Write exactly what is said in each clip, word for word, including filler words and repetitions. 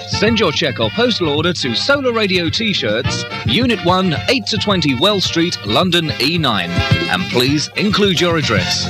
Send your cheque or postal order to Solar Radio T-shirts, Unit one, eight to twenty Wells Street, London E nine. And please include your address.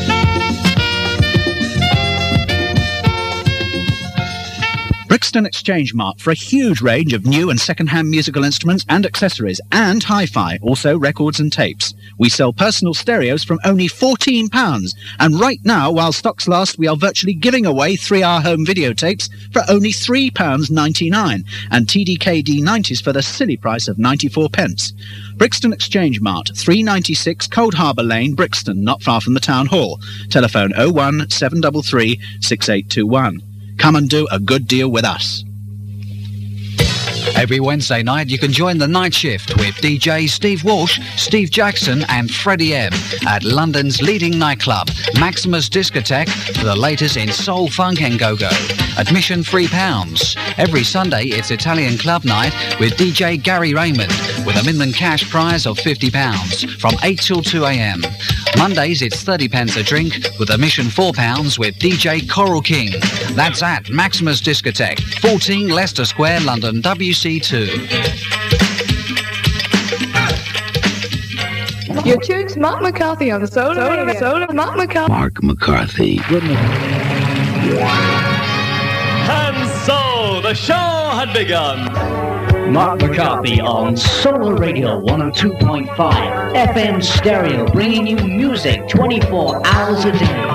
Brixton Exchange Mart for a huge range of new and second-hand musical instruments and accessories, and hi-fi, also records and tapes. We sell personal stereos from only fourteen pounds, and right now, while stocks last, we are virtually giving away three-hour home videotapes for only three pounds ninety-nine, and T D K D nineties for the silly price of ninety-four pence. Brixton Exchange Mart, three ninety-six Cold Harbour Lane, Brixton, not far from the Town Hall. Telephone oh one seven three three six eight two one. Come and do a good deal with us. Every Wednesday night you can join the night shift with D J Steve Walsh, Steve Jackson and Freddie M at London's leading nightclub, Maximus Discotheque, for the latest in soul, funk and go-go. Admission three pounds. Every Sunday it's Italian club night with D J Gary Raymond with a minimum cash prize of fifty pounds from eight till two a m. Mondays it's thirty pence a drink with admission four pounds with D J Coral King. That's at Maximus Discotheque, fourteen Leicester Square, London W C two. You're tuned to Mark McCarthy on the Solar Radio. Solar Mark McCarthy. Mark McCarthy. And so the show had begun. Mark McCarthy on Solar Radio one oh two point five F M stereo, bringing you music twenty-four hours a day.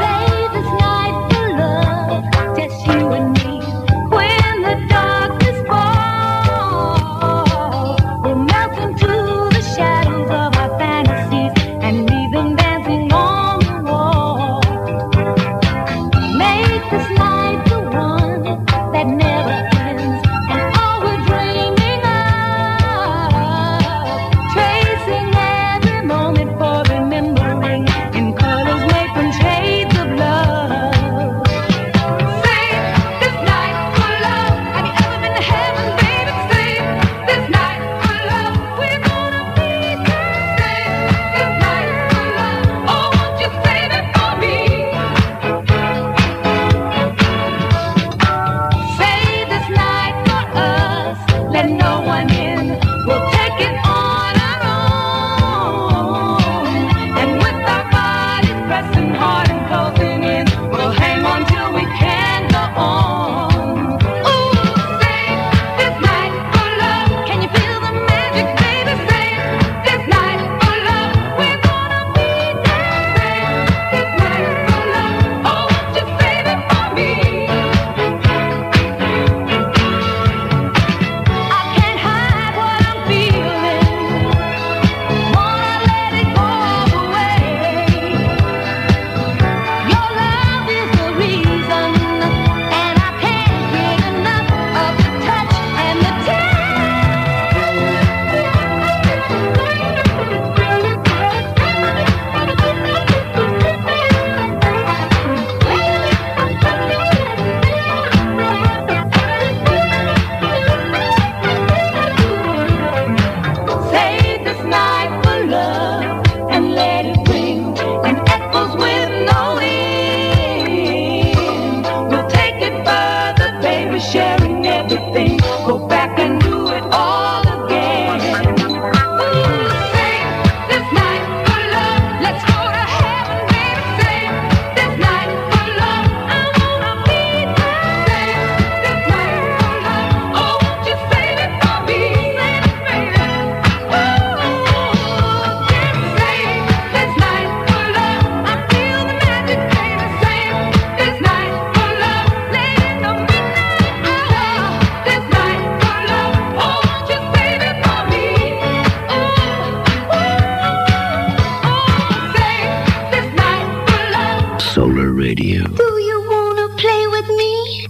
Radio. Do you wanna play with me?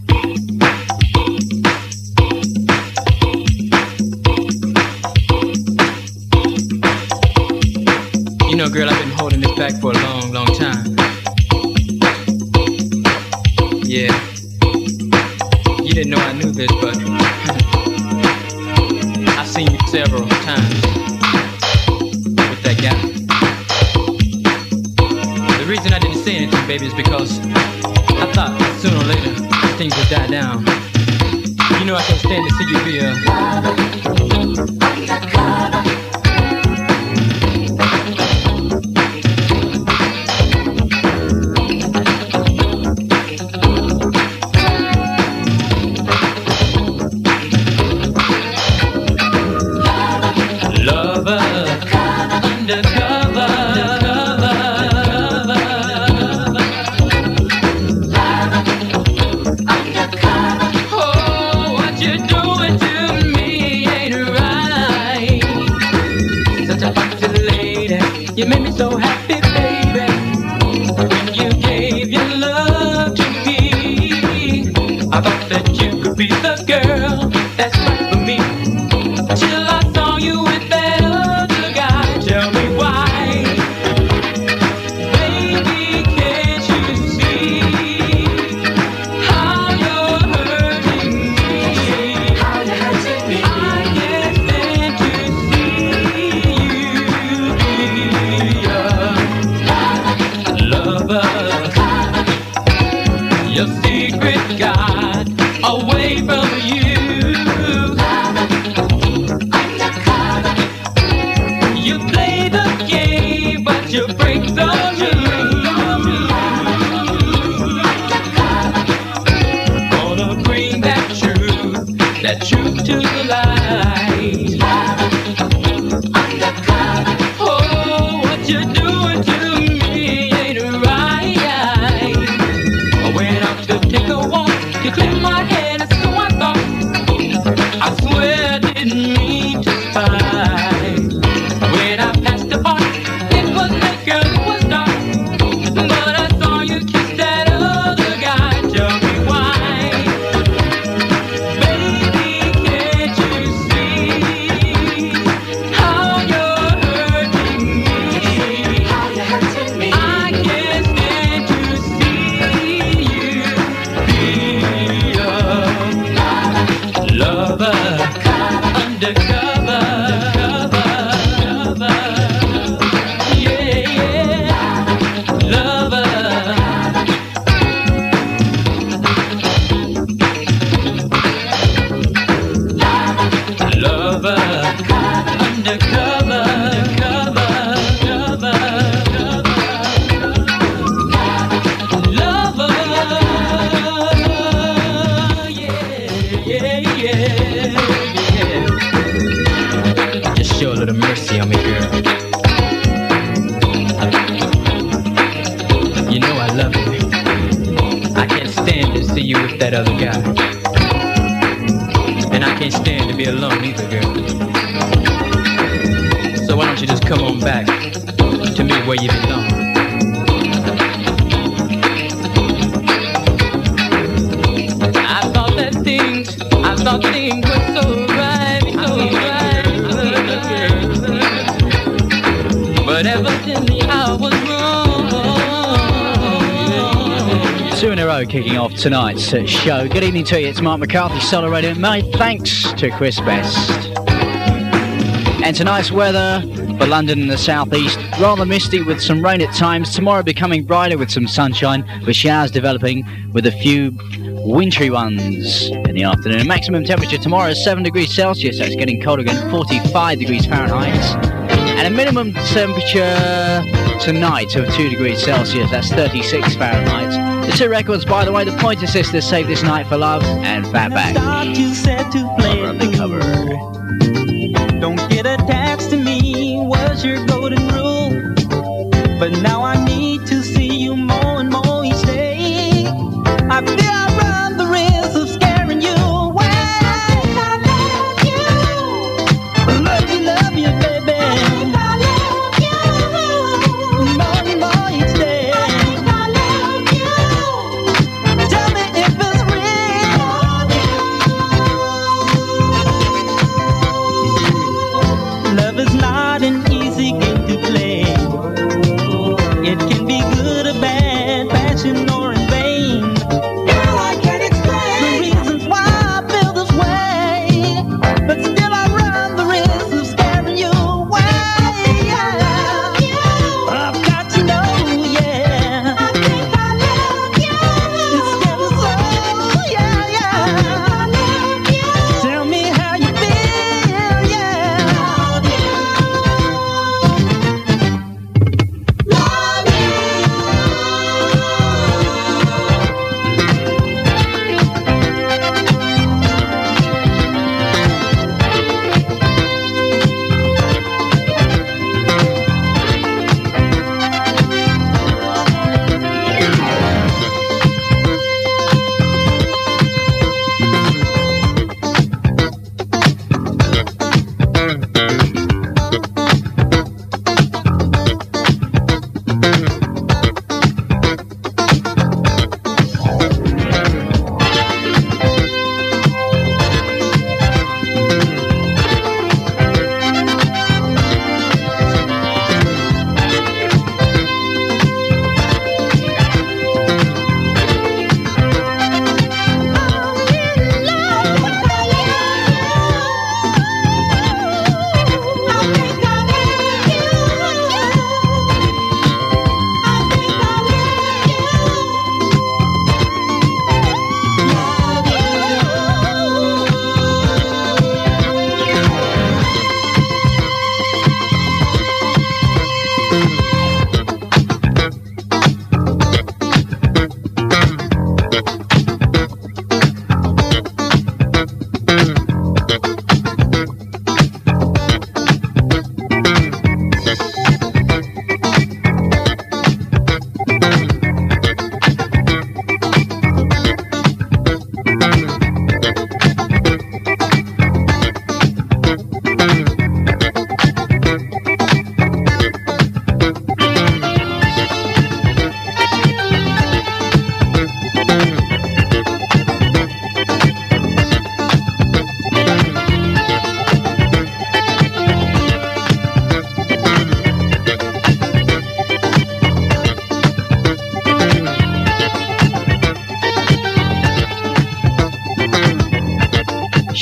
You know, girl, I've been holding this back for a long, long time. Yeah. You didn't know I knew this, but I've seen you several times with that guy. The reason I didn't say anything, baby, is because I thought sooner or later things would die down. You know know I can't stand to see you be a you made me so happy, baby. When you gave your love to me, I thought that you could be the girl that's right for me. Till I saw you with that other guy. Tell me why, baby, can't you see how you're hurting me? How you're hurting me. I can't stand to see you be a lover. Your secret got away from you. You play the game, but you break the rules. Gonna bring that truth, that truth to the light. Oh, what you doing to me ain't right. I went out to take a walk, you clipped my head, and so I thought. I swear I didn't mean to fight. When I passed the park, it was late, girl, it was dark. But I saw you kiss that other guy. Tell me why, baby, can't you see how you're hurting me? How you're hurting me. I can't stand to see you be a lover, undercover. Yeah, yeah, lover. Lover, undercover, cover, cover, lover. Yeah, yeah, yeah, yeah. Just show a little mercy on me, girl. You know I love you. I can't stand to see you with that other guy. And I can't stand to be alone either, girl. So why don't you just come on back to me where you belong? I thought that things, I thought things were so right, so right. But evidently I was wrong. Two in a row kicking off tonight's uh, show. Good evening to you, it's Mark McCarthy, Solar Radio. My thanks to Chris Best. And tonight's weather for London and the southeast, rather misty with some rain at times. Tomorrow becoming brighter with some sunshine, with showers developing with a few wintry ones in the afternoon. Maximum temperature tomorrow is seven degrees Celsius, so it's getting colder again, forty-five degrees Fahrenheit. And a minimum temperature tonight of two degrees Celsius, that's thirty-six Fahrenheit. The two records, by the way, the Pointer Sisters, Save This Night for Love, and Fatback. You said to play Cover of the cover. Don't get attached to me was your golden rule. But now I need to see you more and more each day. I feel I run the risk of scaring you away. I love you. Love you, love you, baby. I love you. More and more each day. I love you. Tell me if it's real.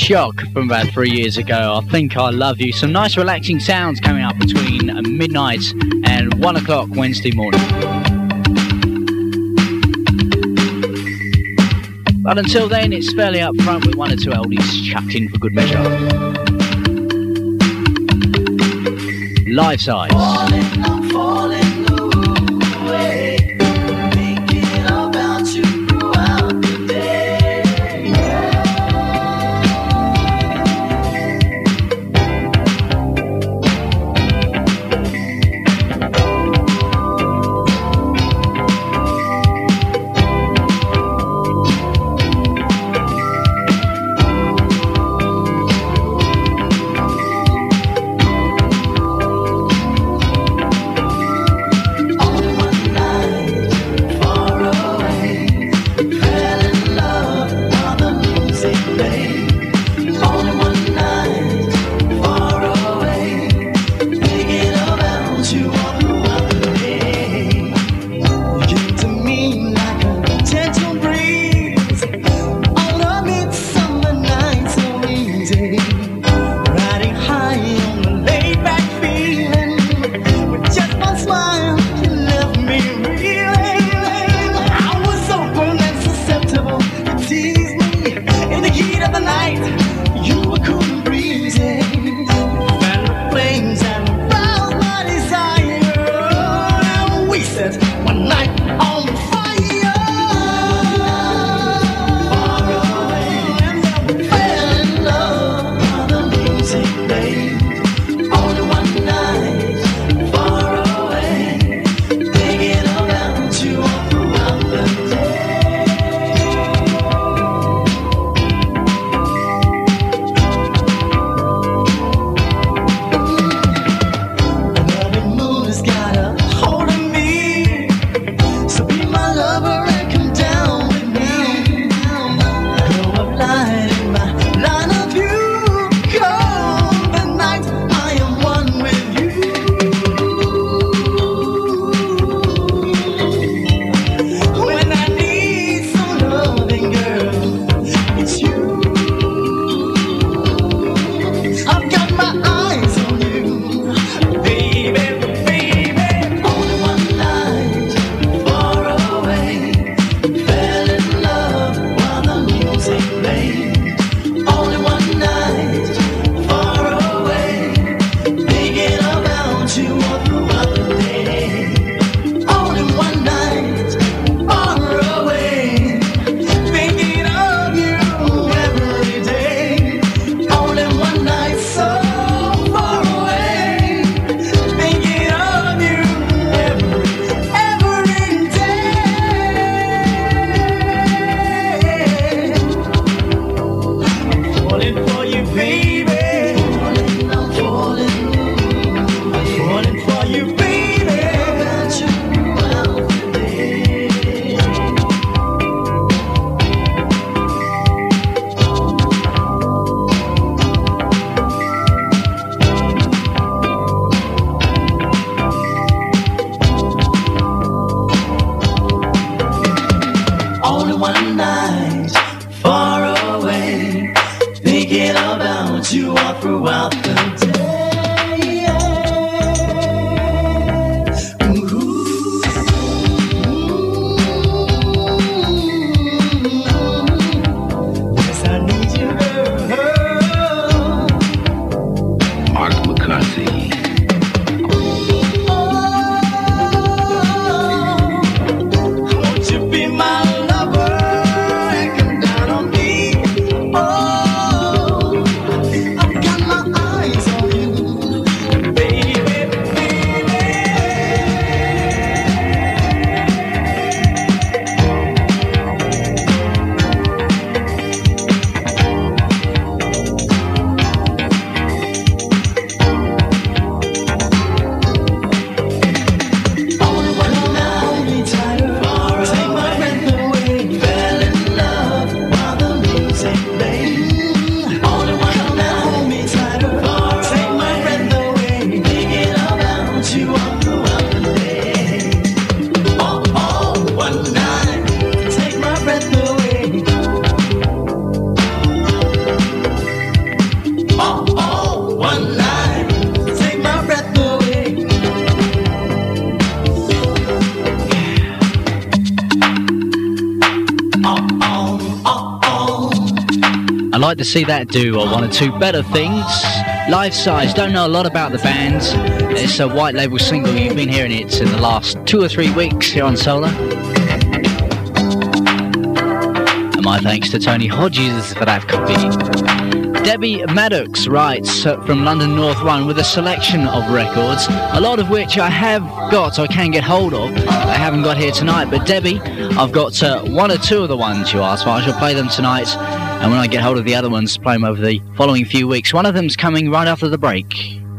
Shock from about three years ago. I Think I Love You. Some nice relaxing sounds coming up between midnight and one o'clock Wednesday morning. But until then, it's fairly up front with one or two oldies chucked in for good measure. Life Size. Falling, I'm falling away, thinking about you throughout the day. Oh, I've got my eyes on you. like to see that do uh, one or two better things. Life Size, don't know a lot about the band. It's a white label single. You've been hearing it in the last two or three weeks here on Solar. And my thanks to Tony Hodges for that copy. Debbie Maddox writes uh, from London North One with a selection of records, a lot of which I have got, I can get hold of. I haven't got here tonight, but Debbie, I've got uh, one or two of the ones you asked for. I shall play them tonight, and when I get hold of the other ones, play them over the following few weeks. One of them's coming right after the break.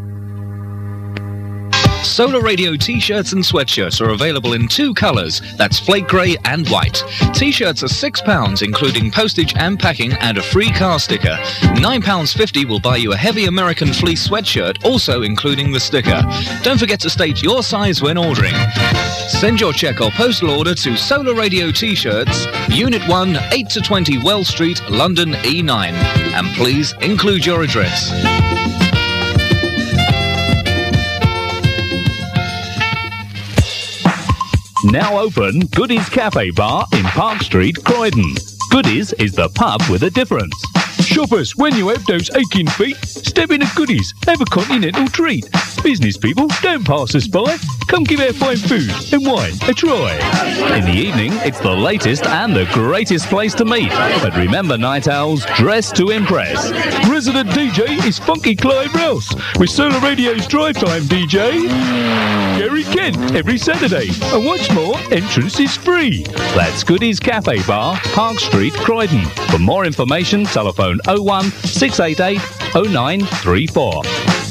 Solar Radio T-shirts and sweatshirts are available in two colours, that's flake grey and white. T-shirts are six pounds, including postage and packing, and a free car sticker. nine pounds fifty will buy you a heavy American fleece sweatshirt, also including the sticker. Don't forget to state your size when ordering. Send your cheque or postal order to Solar Radio T-shirts, Unit one, eight to twenty Wells Street, London E nine. And please include your address. Now open Goodies Cafe Bar in Park Street, Croydon. Goodies is the pub with a difference. Shoppers, when you have those aching feet, step in at Goodies, have a continental treat. Business people, don't pass us by. Come give our fine food and wine a try. In the evening, it's the latest and the greatest place to meet. But remember, night owls, dress to impress. Resident D J is Funky Clive Rouse with Solar Radio's Drive Time D J, Gary Kent, every Saturday. And what's more, entrance is free. That's Goodies Cafe Bar, Park Street, Croydon. For more information, telephone oh one, six eight eight, oh nine three four.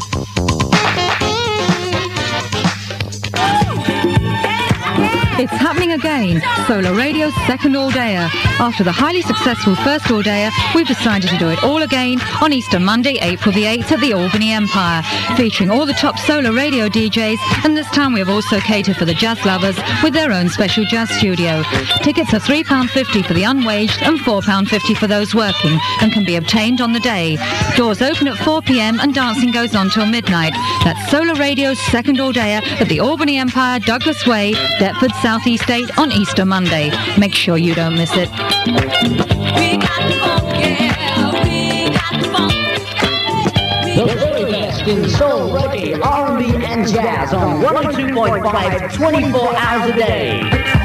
It's happening again, Solar Radio's second all-dayer. After the highly successful first all-dayer, we've decided to do it all again on Easter Monday, April the eighth at the Albany Empire, featuring all the top Solar Radio D Js, and this time we have also catered for the jazz lovers with their own special jazz studio. Tickets are three pounds fifty for the unwaged and four pounds fifty for those working, and can be obtained on the day. Doors open at four p m and dancing goes on till midnight. That's Solar Radio's second all-dayer at the Albany Empire, Douglas Way, Deptford, South East eight on Easter Monday. Make sure you don't miss it. We got the funk, yeah, we got the funk. The very best in soul, reggae, R and B and jazz on one oh two point five, twenty-four hours a day.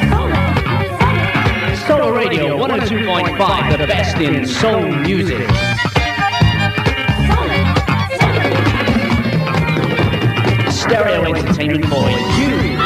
Solar Radio one oh two point five, the best in soul music. Stereo entertainment for you.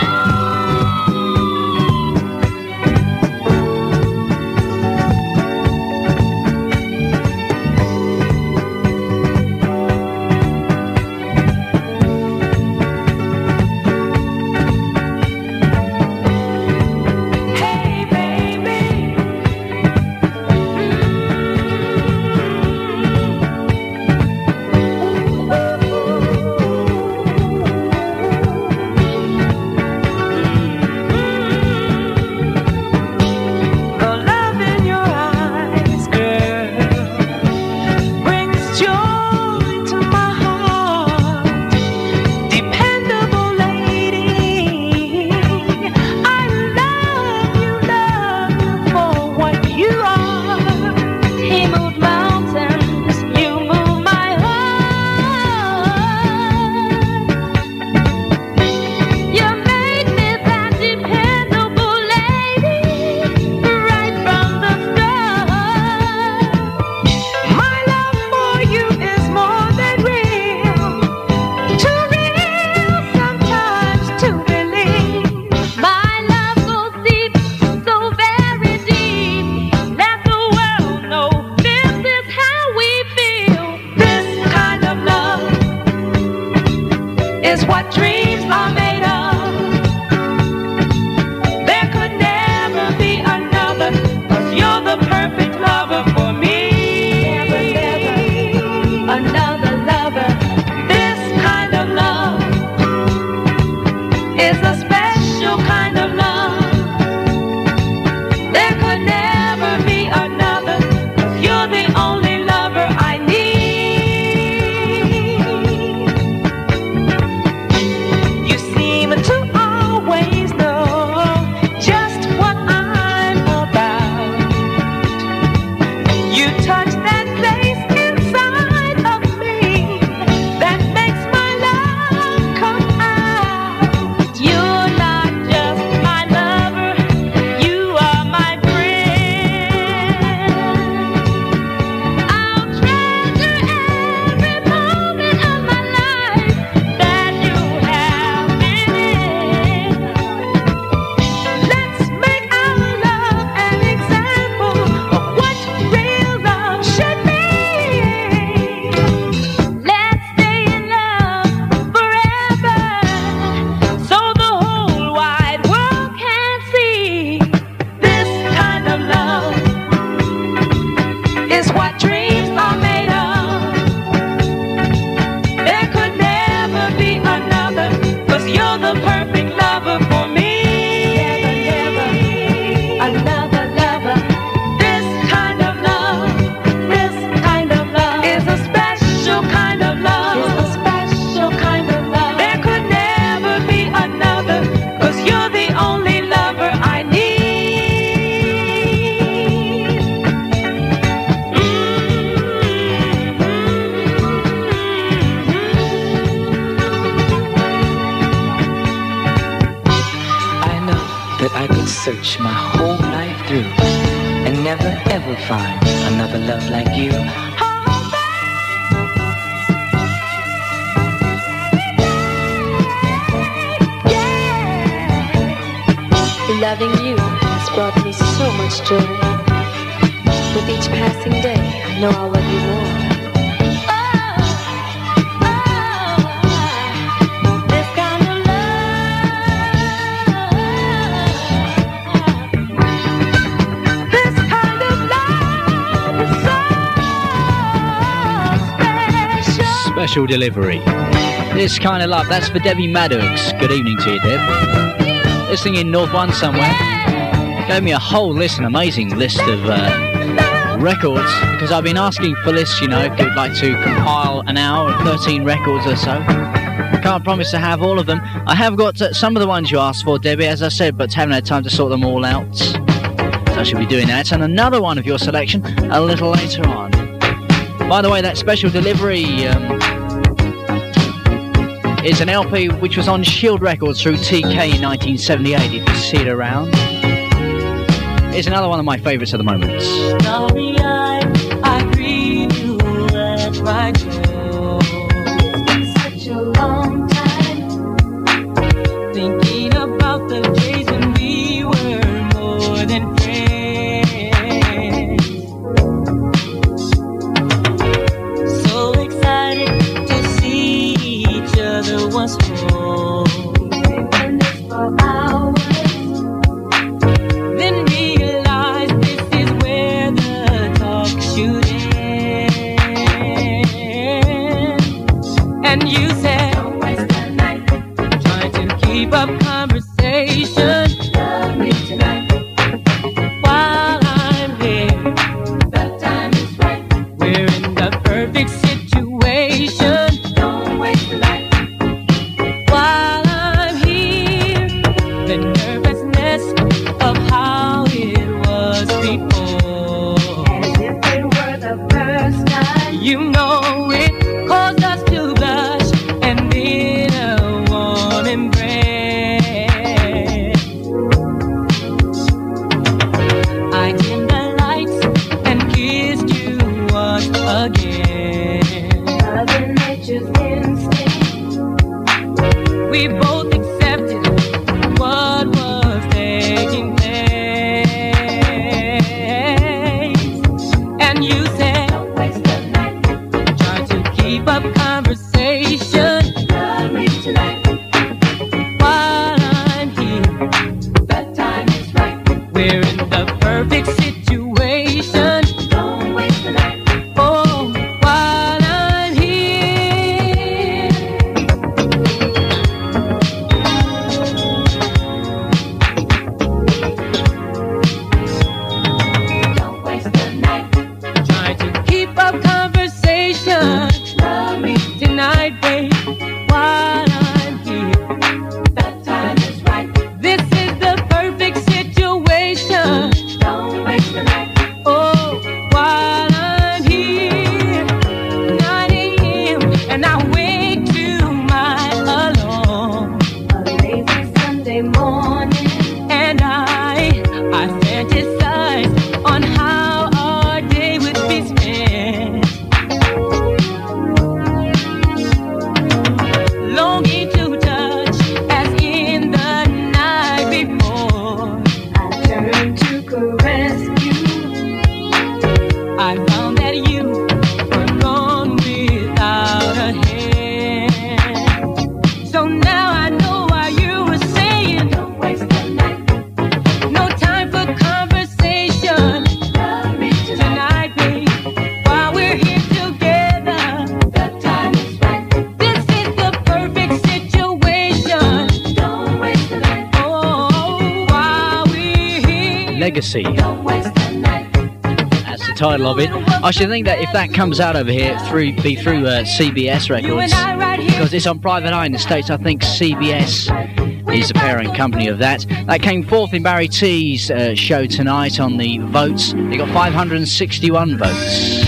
I could search my whole life through and never ever find another love like you. Loving you has brought me so much joy. With each passing day, I know I'll love you more. This kind of love, this kind of love is so special. Special delivery. This kind of love, that's for Debbie Maddox. Good evening to you, Deb. Listening in North One somewhere. Gave me a whole list, an amazing list of uh, records, because I've been asking for lists, you know, if you'd like to compile an hour of thirteen records or so. I can't promise to have all of them. I have got uh, some of the ones you asked for, Debbie, as I said, but haven't had time to sort them all out. So I should be doing that. And another one of your selection a little later on. By the way, that special delivery um, is an L P which was on Shield Records through T K in nineteen seventy-eight, if you see it around. It's another one of my favourites at the moment. Starry eyed, I greet you at my door. It's been such a long time, thinking about the days when we were more than friends. So excited to see each other once more. We've been this for hours. Then realize this is where the talk should end. And you said, don't waste the night trying to keep up conversation. Love me tonight while I'm here. The time is right. We're in the perfect situation. Don't waste the night while I'm here. The nervousness of how it was before, as if it were the first time. You know it caused us to blush and then a warm embrace. I dimmed the lights and kissed you once again. Loving nature's instinct, we both accepted what was taking place. And you said, don't waste the night trying to keep up conversation. Love me tonight while I'm here. The time is right. We're in the perfect situation. Don't waste the night. Oh, while I'm here. Don't waste the night trying to keep up conversation. Love me tonight, babe, while I'm here. The time is right. This is the perfect situation. Don't waste the night. Oh, while I'm here. nine a.m. and I wake to my alarm. A lazy Sunday morning, and I, I fantasize on how our day would be spent. Longing to touch as in the night before. I turned to caress you. I found that you were gone without a hand. So now I know why you were saying, don't waste the night. No time for conversation. Love me tonight, babe, while we're here together. The time is right. This is the perfect situation. Don't waste the night. Oh, while we're here. Legacy. Don't waste the night. That's the title of it. I should think that if that comes out over here, through be through uh, C B S Records, because it's on private eye in the States. I think C B S is the parent company of that. That came fourth in Barry T's uh, show tonight on the votes. They got five hundred sixty-one votes.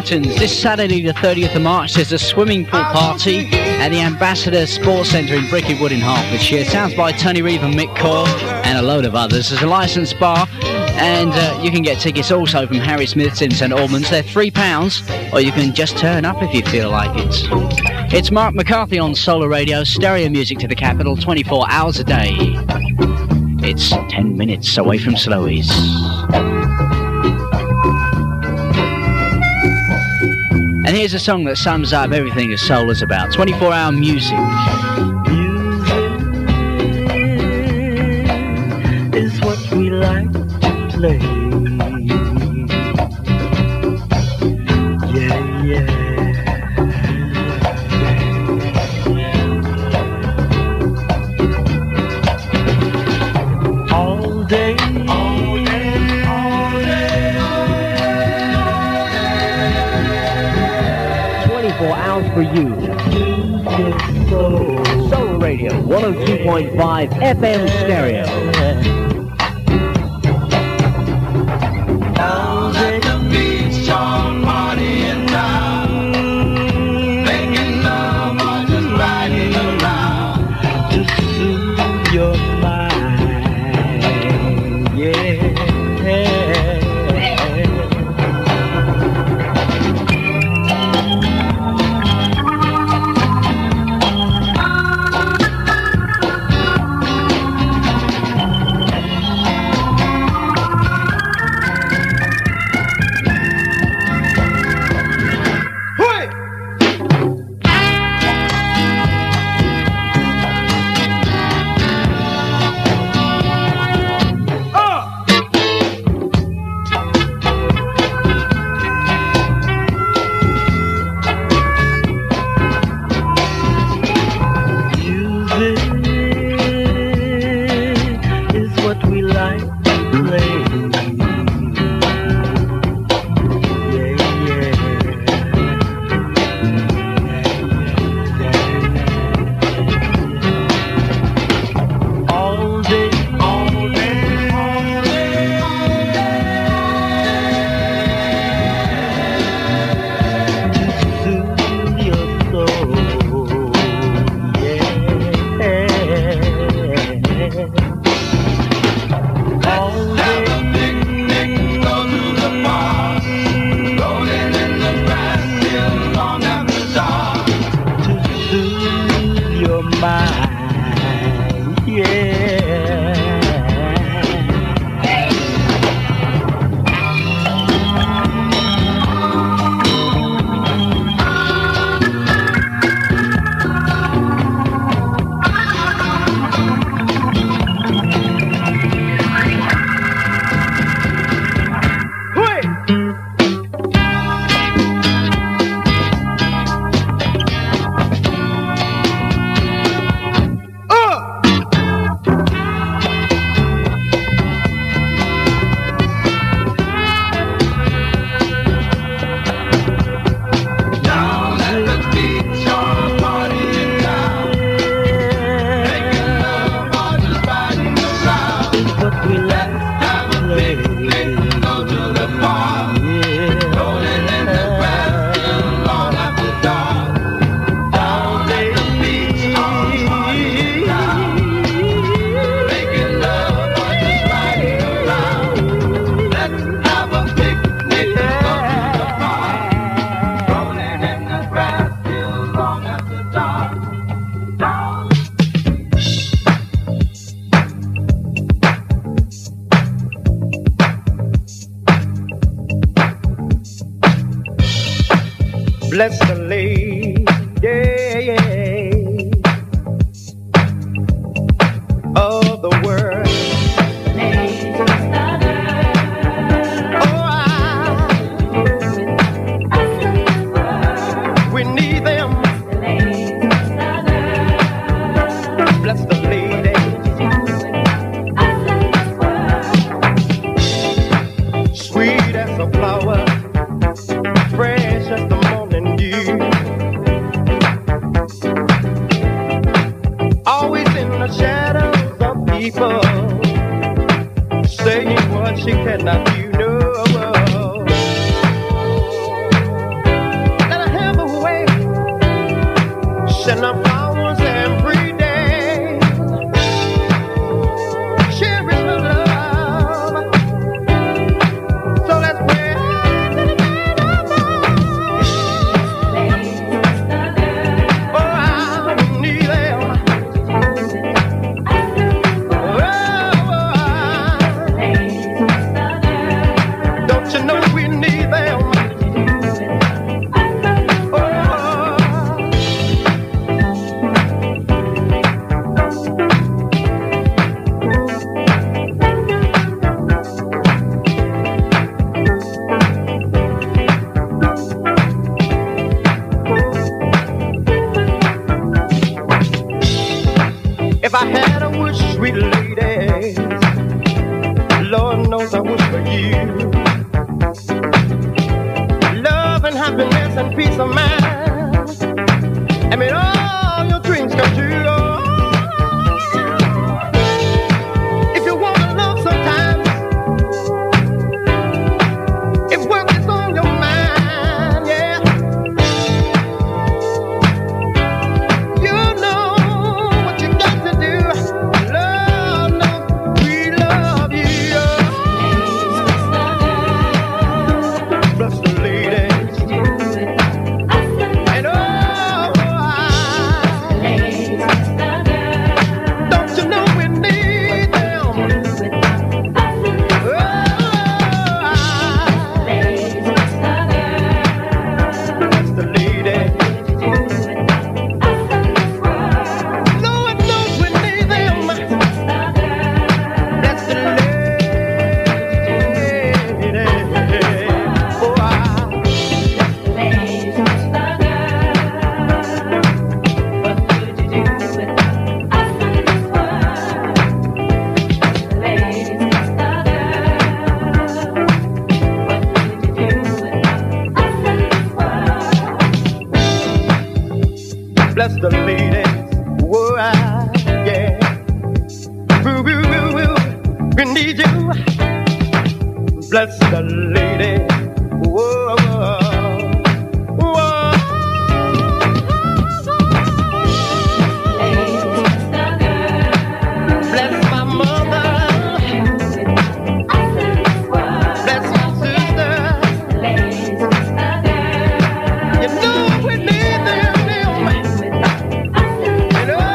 Newtons. This Saturday the thirtieth of March there's a swimming pool party at the Ambassador Sports Centre in Brickywood in Hertfordshire. Sounds by Tony Reeve and Mick Core and a load of others. There's a licensed bar and uh, you can get tickets also from Harry Smith's in St Albans. They're three pounds or you can just turn up if you feel like it. It's Mark McCarthy on Solar Radio, stereo music to the capital, twenty-four hours a day. It's ten minutes away from Slowies. And here's a song that sums up everything that soul is about. twenty-four hour music. Music is what we like to play. Yeah, yeah. All day, all day, all day. twenty-four hours for you. Soul Radio, one oh two point five F M stereo. Down at the beach, on party in town, making love or just riding around to soothe your mind. Yeah. Bless the lady of the world. Oh, I, we need them. Bless the lady. Sweet as a flower, fresh as the morning dew. Always in the shadows of people, saying what she cannot do. No, If I had a wish, sweet lady, Lord knows I wish for you. Love and happiness and peace of mind. I mean, all your dreams come true. If you want to love sometimes, if work is on your mind, yeah, you know what you got to do. Love, love, we love you. Bless the ladies. And oh, don't you know we need them? Oh, bless the ladies. Lord knows we need them. Bless the ladies. Oh, bless the ladies, whoa, ah, yeah. Woo, woo, woo, woo, we need you. Bless the ladies, whoa, whoa, whoa. Bless my mother. Bless my sister. You know we need them, them. And oh,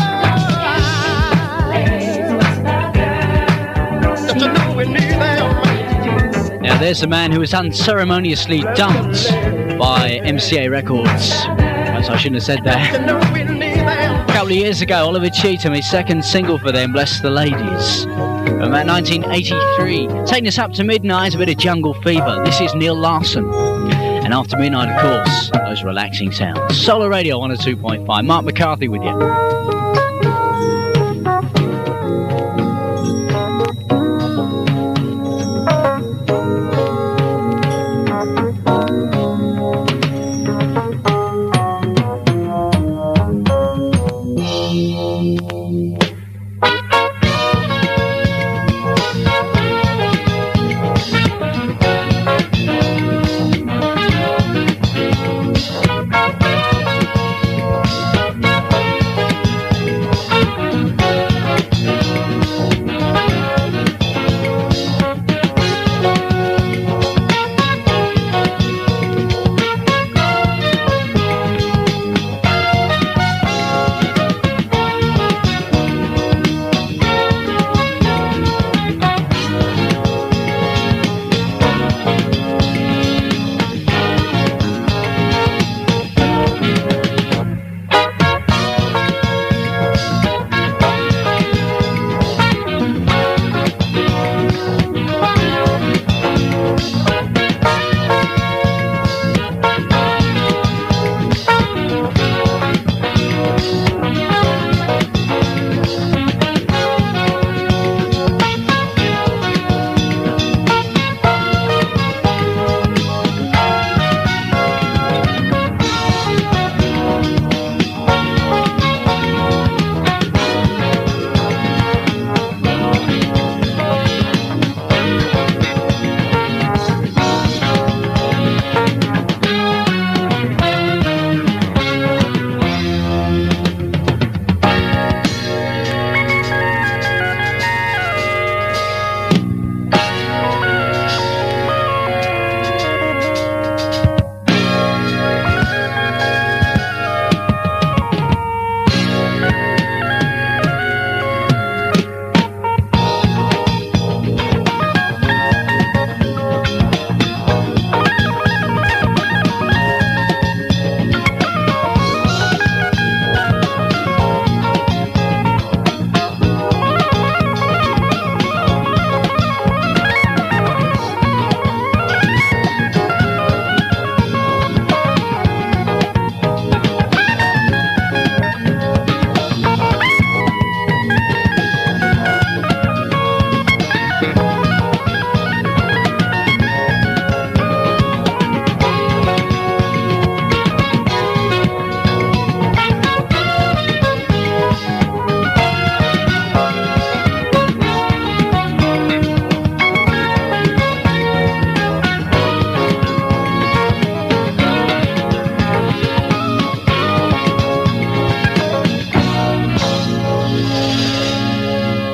don't you know we need them? Now there's a man who was unceremoniously dumped by M C A Records. Perhaps I shouldn't have said that. A couple of years ago, Oliver Cheatham, his second single for them, Bless the Ladies, from about nineteen eighty-three. Taking us up to midnight, a bit of Jungle Fever. This is Neil Larson. And after midnight, of course, those relaxing sounds. Solar Radio one oh two point five. Mark McCarthy with you.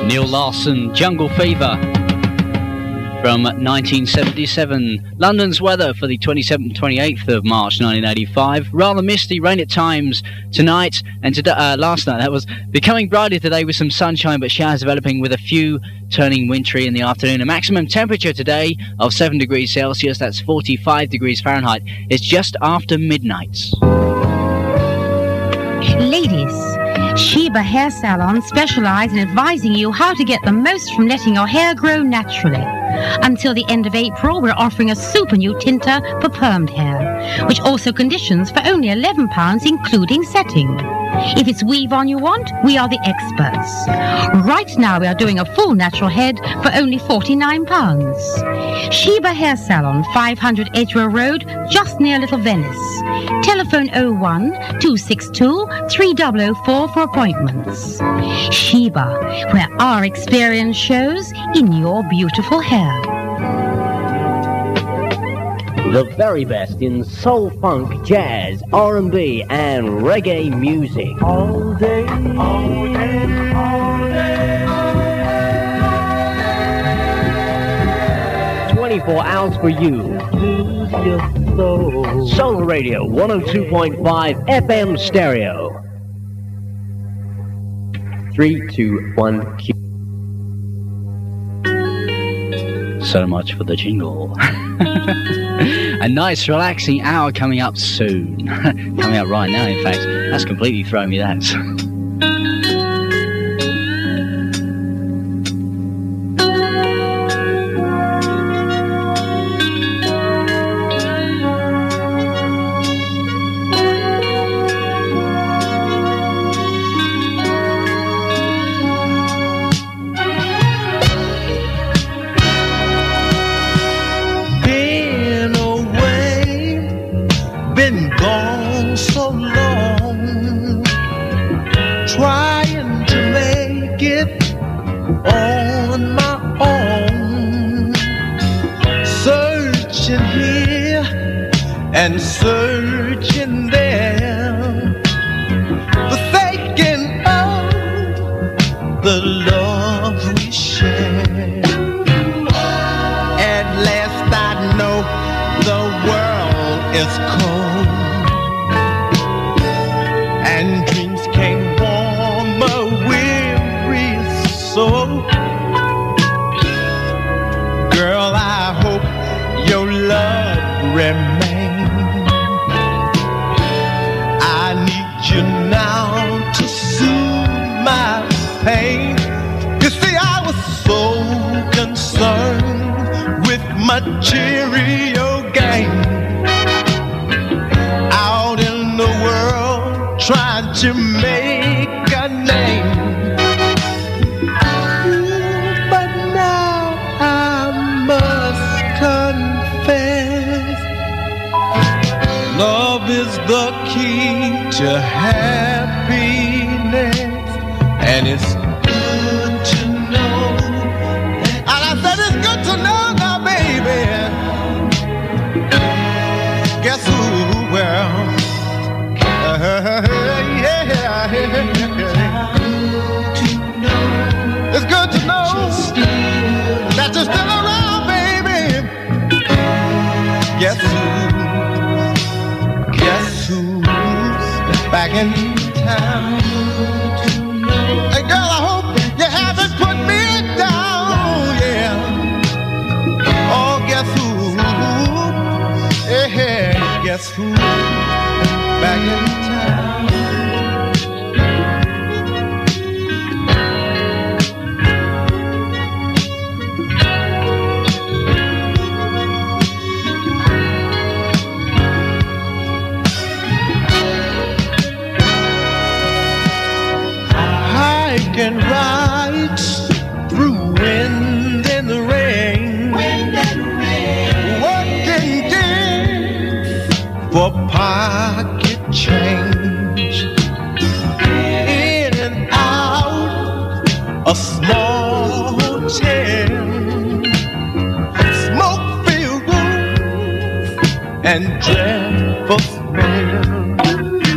Neil Larson, Jungle Fever from nineteen seventy-seven. London's weather for the twenty-seventh to twenty-eighth of March nineteen eighty-five. Rather misty, rain at times tonight and today, uh, last night. That was becoming brighter today with some sunshine, but showers developing with a few turning wintry in the afternoon. A maximum temperature today of seven degrees Celsius. That's forty-five degrees Fahrenheit. It's just after midnight. Ladies, Sheba Hair Salon specialise in advising you how to get the most from letting your hair grow naturally. Until the end of April, we're offering a super new tinter for permed hair, which also conditions for only eleven pounds, including setting. If it's weave-on you want, we are the experts. Right now, we are doing a full natural head for only forty-nine pounds. Sheba Hair Salon, five hundred Edgware Road, just near Little Venice. Telephone oh one, two six two, three oh oh four for appointments. Sheba, where our experience shows in your beautiful hair. The very best in soul, funk, jazz, R and B, and reggae music. All day, all day, all day. twenty-four hours for you. Lose your soul. Soul Radio one oh two point five F M stereo. Three, two, one, cue. So much for the jingle. A nice relaxing hour coming up soon. Coming up right now, in fact. That's completely thrown me, that. And searching there, forsaken of the love we share. At last I know the world is cold, and dreams can't warm a weary soul. Girl, I hope your love remains. You now to soothe my pain. You see, I was so concerned with material gain, out in the world trying to make a name. But now I must confess, love is the key to happiness, and it's good to know. And I said it's good to know now, baby. Guess who? Well, uh, yeah, it's good to know that you're still around, baby. Guess who? Guess who? Back in town. Hey girl, I hope you haven't put me down, yeah. Oh, guess who? Hey, guess who? Back in town. Can ride through wind and the rain, wind and rain. Working gigs for pocket change, in and out a small hotel, smoke-filled rooms and dreadful smell.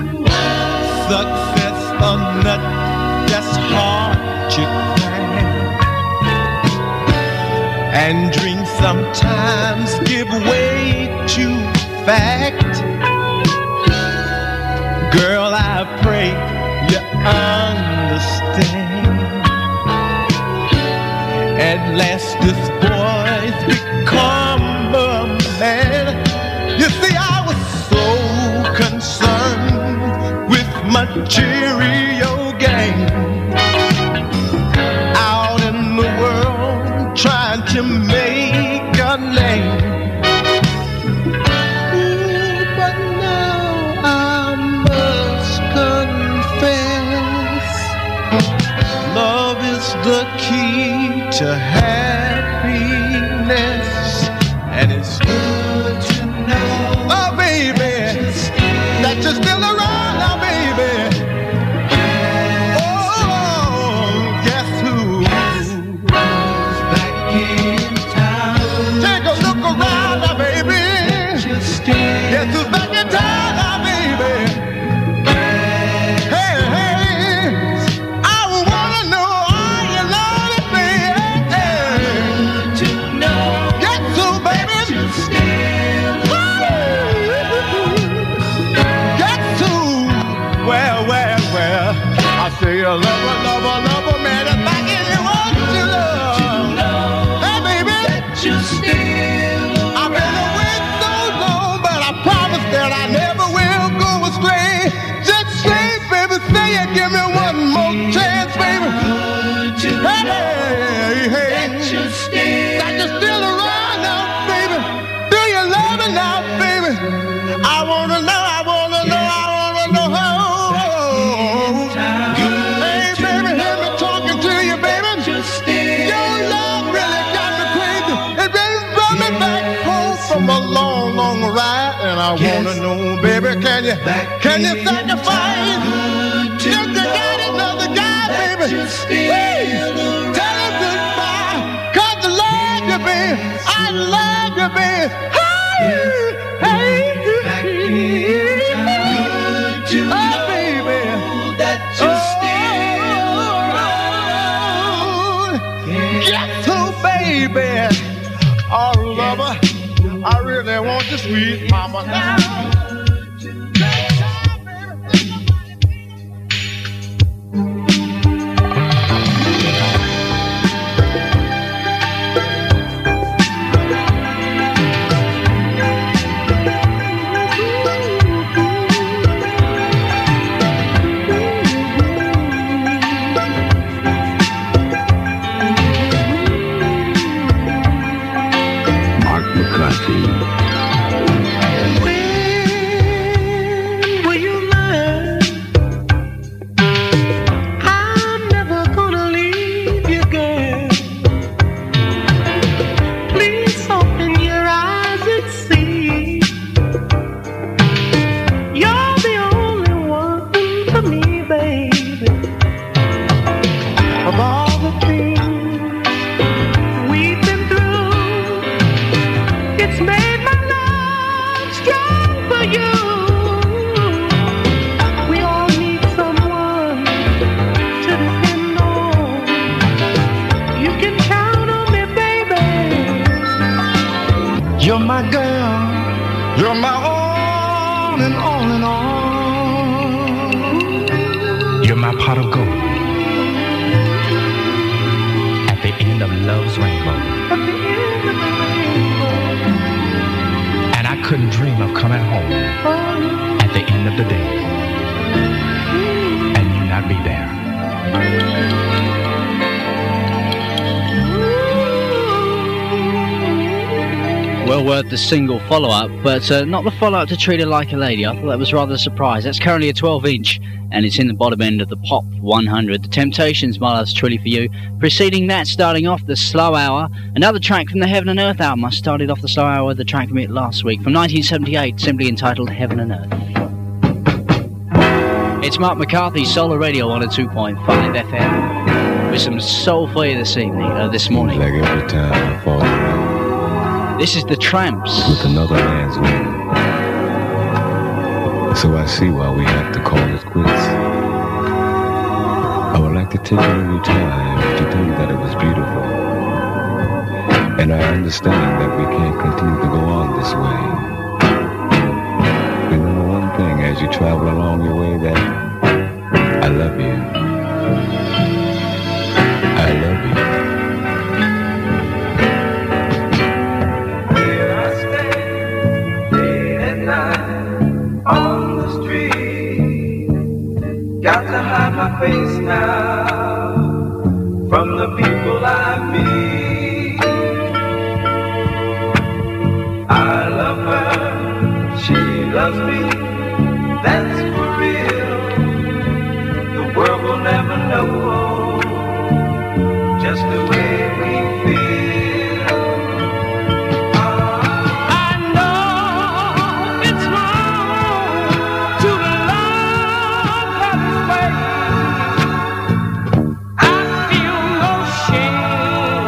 Success a nut that's hard to climb. and dreams sometimes give way to fact. Girl, I pray you understand. At last this boy's become a man. You see, I was so concerned with material gain, out in the world trying to make a name. Ooh, but now I must confess, love is the key to happiness, and it's good to know, oh baby, that you're still around now, baby. Oh, guess who's back in town? Take a look around now, baby. Guess who's back in town now, baby? Hey, hey, I wanna know, are you lonely, baby? To know. Guess who, baby? Guess who? Well, well, well, I say a lover, lover, lover, man, if I get you what you love. Hey, baby, you still I've been away so long, but I promise that I never will go astray. Just say, baby, say it, give me one more chance, baby. Hey, hey, that you're still around now, baby. Do you love me now, baby? I wanna know, I wanna know, I wanna know how. Hey, baby, hear me talking to you, baby. Your love really got me crazy. It really brought me back home from a long, long ride, and I wanna know, baby, can you, can you sacrifice? If you got another guy, baby, please tell him goodbye. 'Cause I love you, baby. I love you, baby. Hey, hey, oh, baby, that you're still around. Guess who, baby? Oh, lover, I really want you, sweet mama, now. Mark McCarthy. Will you learn? I'm never gonna leave you, girl. Please open your eyes and see. You're the only one for me, baby. Of all the things we've been through, it's made my love strong for you. We all need someone to depend on. You can count on me, baby. You're my girl. You're my all and all and all. You're my pot of gold at the end of love's rainbow. And I couldn't dream of coming home at the end of the day and you not be there. Well worth the single follow-up, but uh, not the follow-up to Treat Her Like a Lady. I thought that was rather a surprise. That's currently a twelve inch, and it's in the bottom end of the Pop one hundred. The Temptations, my love's truly for you. Preceding that, starting off the Slow Hour, another track from the Heaven and Earth album. I started off the Slow Hour with the track from it last week, from nineteen seventy-eight, simply entitled Heaven and Earth. It's Mark McCarthy, Solar Radio one oh two point five F M, with some soul for you this evening, uh, this morning. Like every time I fall in love This is the Tramps. with another man's woman. So I see why we have to call it quits. I would like to take a little time to tell you that it was beautiful. And I understand that we can't continue to go on this way. But know one thing as you travel along your way, that I love you. I love you. Here I stay late at night on the street. Got to hide my face now from the people I meet. I love her, she loves me, that's for real. The world will never know just the way we feel. I know it's wrong to love that way. I feel no shame.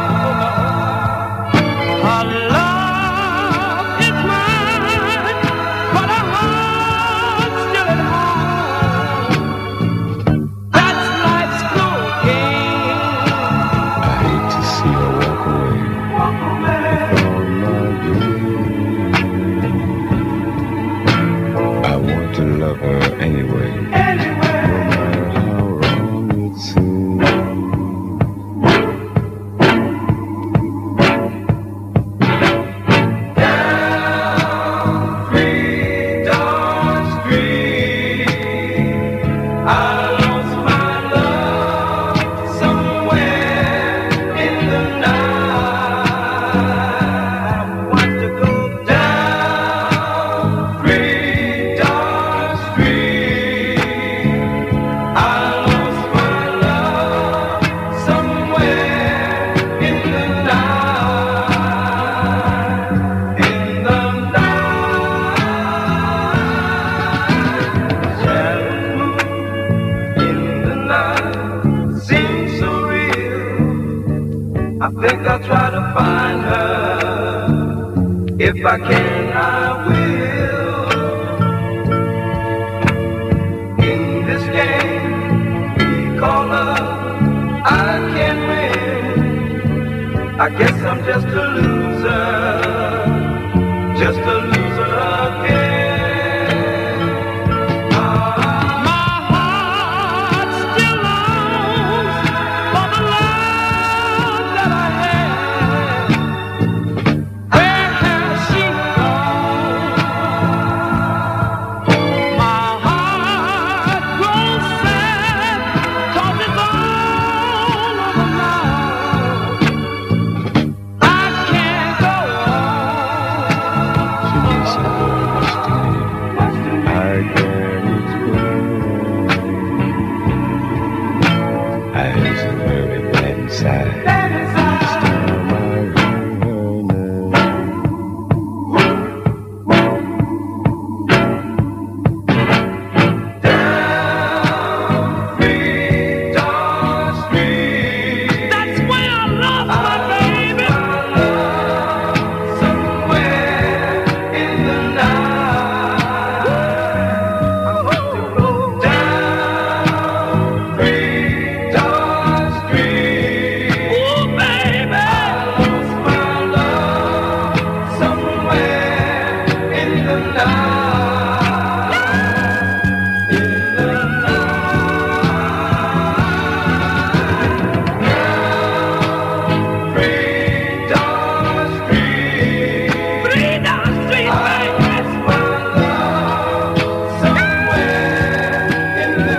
Her love is mine, but her heart's still at home. That's life's cruel game. I hate to see her walk away Walk away. from my dreams. I want to love her anyway, Anyway. no matter how wrong it seems. Down Freedom Street, I lost my love somewhere in the night. I want to go down Freedom Street. I lost my love somewhere in the night. In the night, shadow in the night seems so real. I think I'll try to find her. If I can, I will. In this game we call love, I can't win. I guess I'm just a loser, just a loser again. My heart still longs for the love that I had. Where has she gone? My heart grows sad 'cause it's all over now. I can't go She means so very much to me. I can't explain. I have some very bad inside. Each time I hear her name. Freedom Street. That's where I lost my baby. Somewhere in the night. I want to go down Freedom Street. Ooh, baby. I lost my love somewhere in the night. In the Freedom Street. Freedom Street, baby. That's my love somewhere in the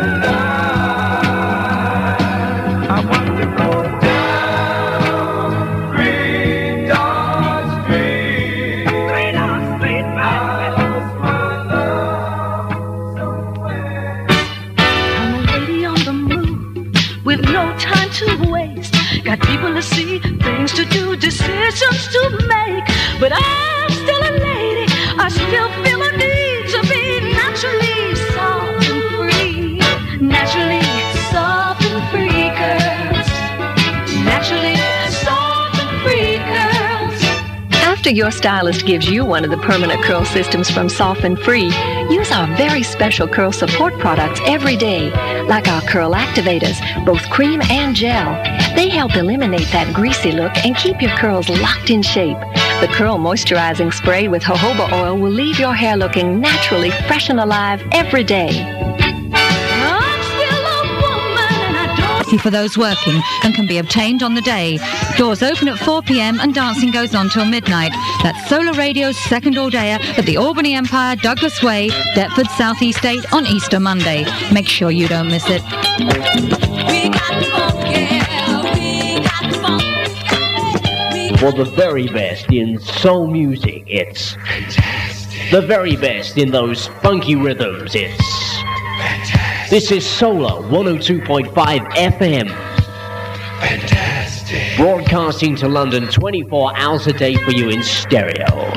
night. I want to go down Freedom Street. Freedom Street, baby. I lost my love somewhere. I'm a lady on the move with no time to waste. Got people to see, things to do, decisions to make. But I'm still a lady. I still feel a need to be naturally soft and free. Naturally soft and free, girls. Naturally soft and free, girls. After your stylist gives you one of the permanent curl systems from Soften Free, use our very special curl support products every day, like our curl activators, both cream and gel. They help eliminate that greasy look and keep your curls locked in shape. The Curl Moisturizing Spray with jojoba oil will leave your hair looking naturally fresh and alive every day. For those working and can be obtained on the day. Doors open at four p.m. and dancing goes on till midnight. That's Solar Radio's second all-dayer at the Albany Empire, Douglas Way, Deptford South East eight on Easter Monday. Make sure you don't miss it. For the very best in soul music, it's fantastic. The very best in those funky rhythms, it's fantastic. This is Solar one oh two point five F M. Fantastic. Broadcasting to London twenty-four hours a day for you in stereo.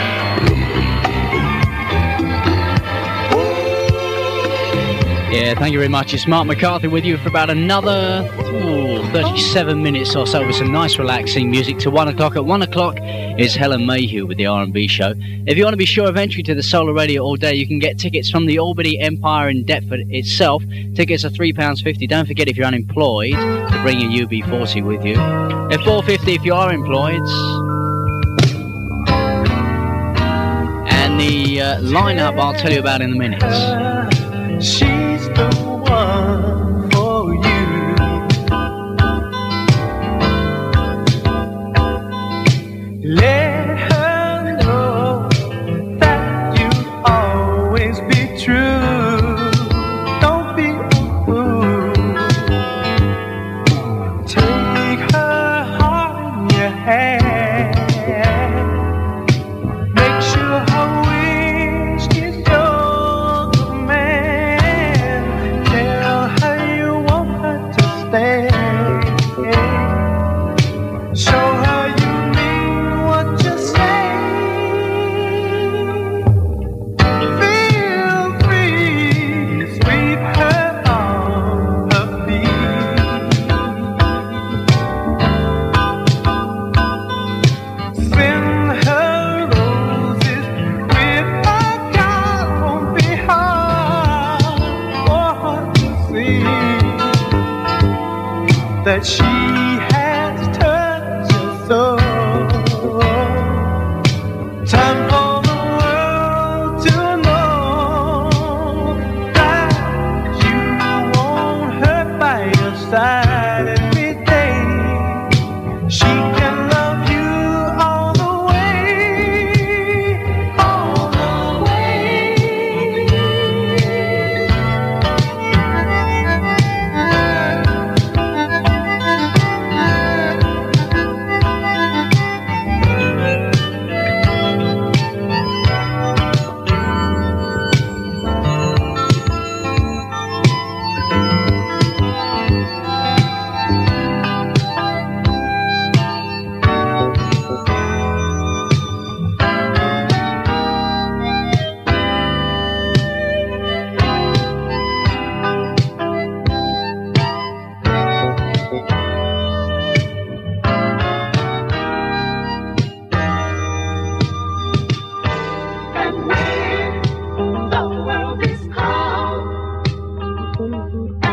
Yeah, thank you very much. It's Mark McCarthy with you for about another ooh, thirty-seven minutes or so with some nice relaxing music to one o'clock. At one o'clock is Helen Mayhew with the R and B show. If you want to be sure of entry to the Solar Radio all day, you can get tickets from the Albany Empire in Deptford itself. Tickets are three pounds fifty. Don't forget, if you're unemployed, to bring your U B forty with you. At four pounds fifty if you are employed. And the uh, lineup I'll tell you about in a minute. She's the one for you. Let her know that you'll always be true. Don't be a fool. Take her heart in your hand. Make sure her wish is your command. Tell her you want her to stay. Show her you mean what you say. Feel free, sweep her on her feet. Send her roses with a God won't be hard for her to see that she has touched your soul. Time for the world to know that you want her by your side every day. She can love you all the way, all the way. And when the world is cold